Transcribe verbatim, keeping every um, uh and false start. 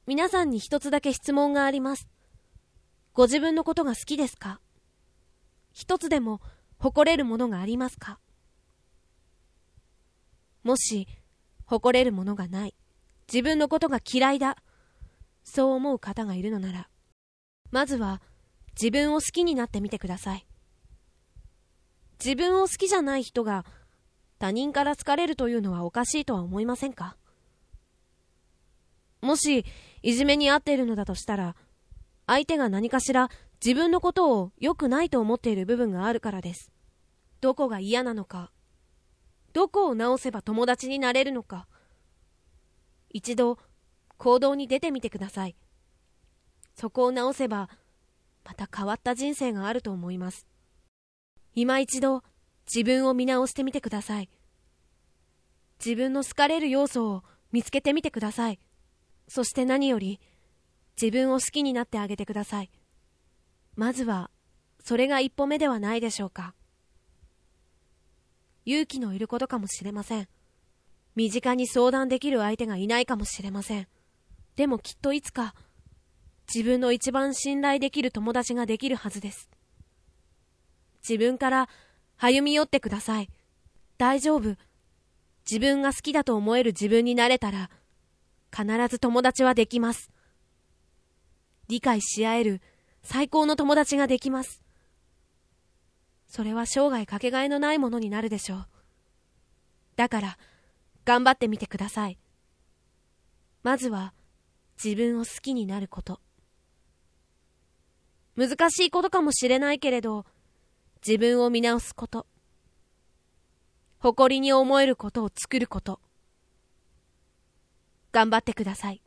皆さんに一つだけ質問があります。ご自分のことが好きですか？一つでも誇れるものがありますか？もし誇れるものがない、自分のことが嫌いだ、そう思う方がいるのなら、まずは自分を好きになってみてください。自分を好きじゃない人が他人から好かれるというのはおかしいとは思いませんか？もしいじめに遭っているのだとしたら、相手が何かしら自分のことを良くないと思っている部分があるからです。どこが嫌なのか、どこを直せば友達になれるのか、一度行動に出てみてください。そこを直せばまた変わった人生があると思います。今一度自分を見直してみてください。自分の好かれる要素を見つけてみてください。そして何より自分を好きになってあげてください。まずはそれが一歩目ではないでしょうか。勇気のいることかもしれません。身近に相談できる相手がいないかもしれません。でもきっといつか自分の一番信頼できる友達ができるはずです。自分から歩み寄ってください。大丈夫。自分が好きだと思える自分になれたら必ず友達はできます。理解し合える最高の友達ができます。それは生涯かけがえのないものになるでしょう。だから頑張ってみてください。まずは自分を好きになること。難しいことかもしれないけれど、自分を見直すこと。誇りに思えることを作ること。頑張ってください。